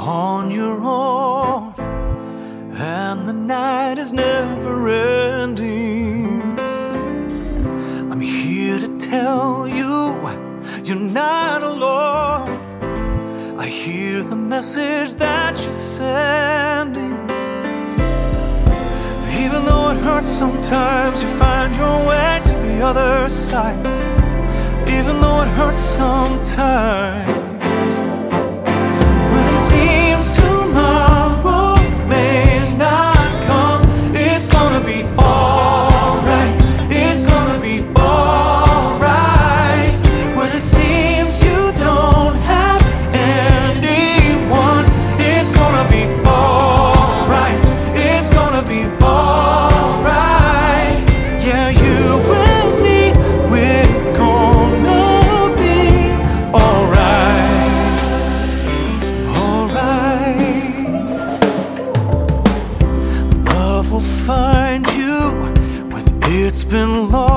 on your own, and the night is never ending. I'm here to tell you, you're not alone. I hear the message that you're sending. Even though it hurts sometimes, you find your way to the other side. Even though it hurts sometimes, when it seems tomorrow may not come, it's gonna be alright. It's gonna be alright. When it seems you don't have anyone, it's gonna be alright. It's gonna be alright. Yeah, you and me, we're gonna be alright. Alright. Love will find you when it's been lost.